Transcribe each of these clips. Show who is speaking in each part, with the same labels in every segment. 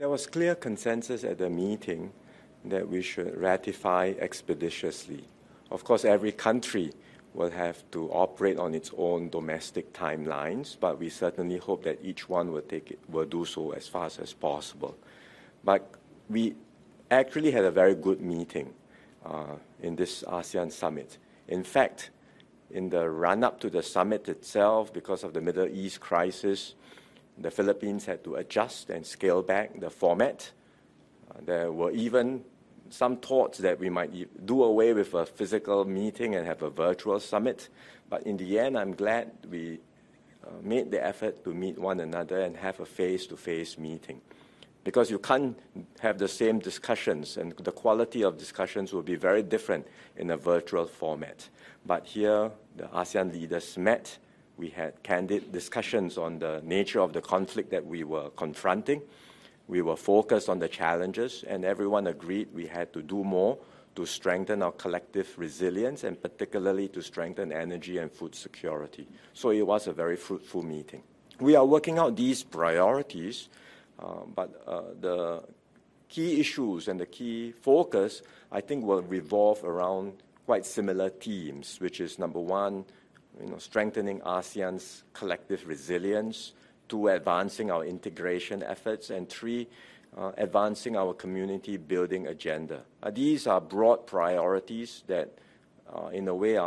Speaker 1: There was clear consensus at the meeting that we should ratify expeditiously. Of course, every country will have to operate on its own domestic timelines, but we certainly hope that each one will do so as fast as possible. But we actually had a very good meeting in this ASEAN summit. In fact, in the run-up to the summit itself, because of the Middle East crisis, the Philippines had to adjust and scale back the format. There were even some thoughts that we might do away with a physical meeting and have a virtual summit. But in the end, I'm glad we made the effort to meet one another and have a face-to-face meeting. Because you can't have the same discussions, and the quality of discussions will be very different in a virtual format. But here, the ASEAN leaders met. We had candid discussions on the nature of the conflict that we were confronting. We were focused on the challenges, and everyone agreed we had to do more to strengthen our collective resilience and particularly to strengthen energy and food security. So it was a very fruitful meeting. We are working out these priorities, but the key issues and the key focus, I think, will revolve around quite similar themes, which is, number one, strengthening ASEAN's collective resilience, two, advancing our integration efforts, and three, advancing our community building agenda. These are broad priorities that, in a way,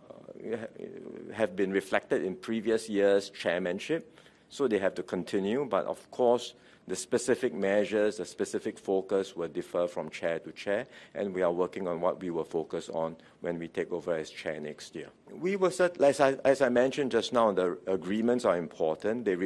Speaker 1: have been reflected in previous years' chairmanship, so they have to continue. But of course, the specific measures, the specific focus will differ from chair to chair, and we are working on what we will focus on when we take over as chair next year. We will, as I mentioned just now, the agreements are important. They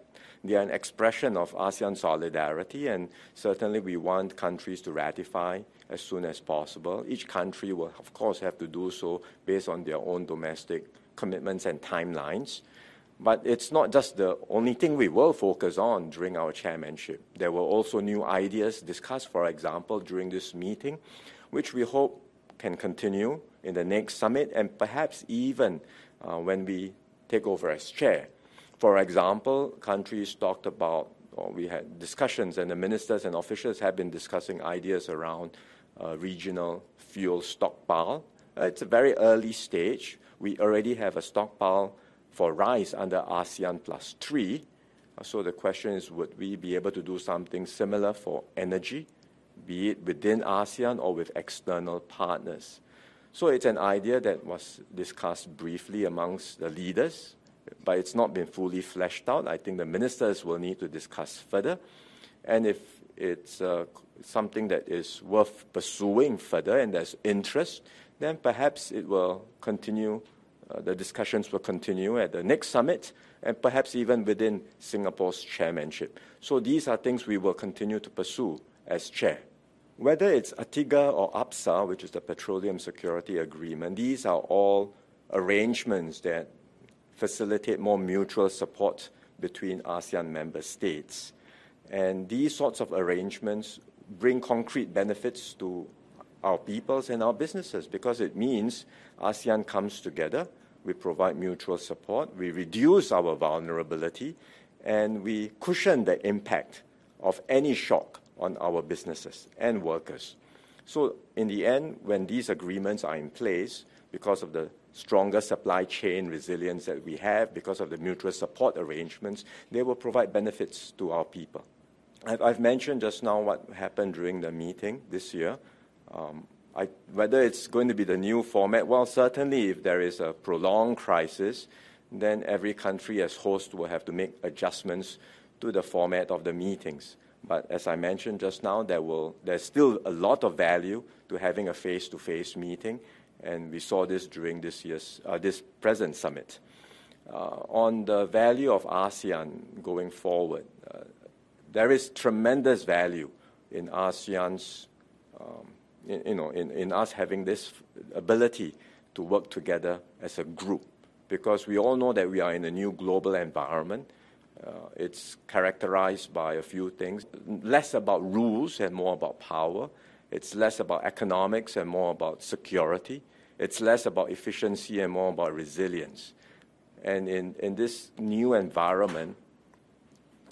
Speaker 1: are an expression of ASEAN solidarity, and certainly we want countries to ratify as soon as possible. Each country will, of course, have to do so based on their own domestic commitments and timelines. But it's not just the only thing we will focus on during our chairmanship. There were also new ideas discussed, for example, during this meeting, which we hope can continue in the next summit and perhaps even when we take over as chair. For example, countries talked about, or we had discussions, and the ministers and officials have been discussing ideas around regional fuel stockpile. It's a very early stage. We already have a stockpile for rice under ASEAN Plus 3. So the question is, would we be able to do something similar for energy, be it within ASEAN or with external partners? So it's an idea that was discussed briefly amongst the leaders, but it's not been fully fleshed out. I think the ministers will need to discuss further. And if it's something that is worth pursuing further and there's interest, then perhaps it will continue. The discussions will continue at the next summit and perhaps even within Singapore's chairmanship. So these are things we will continue to pursue as chair. Whether it's ATIGA or APSA, which is the Petroleum Security Agreement, these are all arrangements that facilitate more mutual support between ASEAN member states. And these sorts of arrangements bring concrete benefits to our peoples and our businesses because it means ASEAN comes together, we provide mutual support, we reduce our vulnerability, and we cushion the impact of any shock on our businesses and workers. So in the end, when these agreements are in place, because of the stronger supply chain resilience that we have, because of the mutual support arrangements, they will provide benefits to our people. I've mentioned just now what happened during the meeting this year. Whether it's going to be the new format, well, certainly if there is a prolonged crisis, then every country as host will have to make adjustments to the format of the meetings. But as I mentioned just now, there's still a lot of value to having a face-to-face meeting, and we saw this during this present summit. On the value of ASEAN going forward, there is tremendous value in ASEAN's in us having this ability to work together as a group, because we all know that we are in a new global environment. It's characterized by a few things, less about rules and more about power. It's less about economics and more about security. It's less about efficiency and more about resilience. And in this new environment,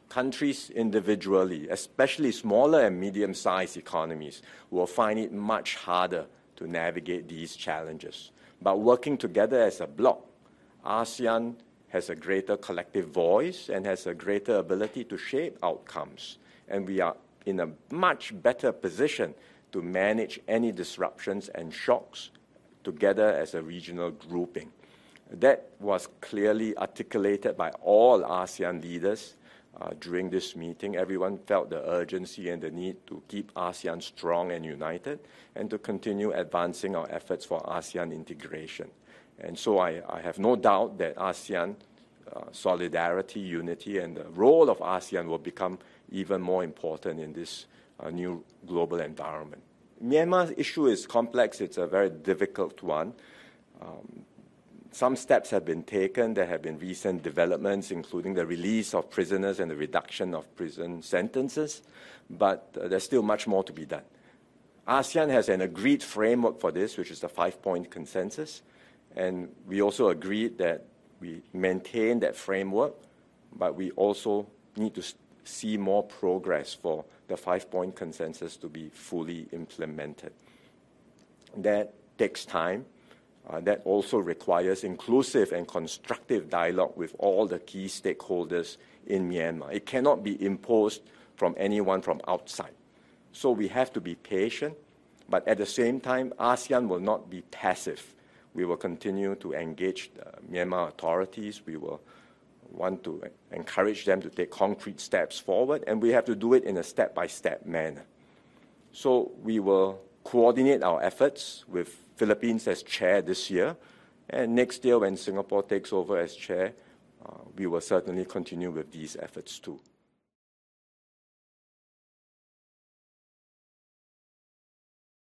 Speaker 1: countries individually, especially smaller and medium-sized economies, will find it much harder to navigate these challenges. But working together as a bloc, ASEAN has a greater collective voice and has a greater ability to shape outcomes. And we are in a much better position to manage any disruptions and shocks together as a regional grouping. That was clearly articulated by all ASEAN leaders during this meeting. Everyone felt the urgency and the need to keep ASEAN strong and united and to continue advancing our efforts for ASEAN integration. And so I have no doubt that ASEAN solidarity, unity, and the role of ASEAN will become even more important in this new global environment. Myanmar's issue is complex. It's a very difficult one. Some steps have been taken. There have been recent developments, including the release of prisoners and the reduction of prison sentences, but there's still much more to be done. ASEAN has an agreed framework for this, which is the 5-point consensus, and we also agreed that we maintain that framework, but we also need to see more progress for the 5-point consensus to be fully implemented. That takes time. That also requires inclusive and constructive dialogue with all the key stakeholders in Myanmar. It cannot be imposed from anyone from outside. So we have to be patient, but at the same time, ASEAN will not be passive. We will continue to engage the Myanmar authorities. We will want to encourage them to take concrete steps forward, and we have to do it in a step-by-step manner. So we will coordinate our efforts with Philippines as chair this year, and next year when Singapore takes over as chair, we will certainly continue with these efforts too.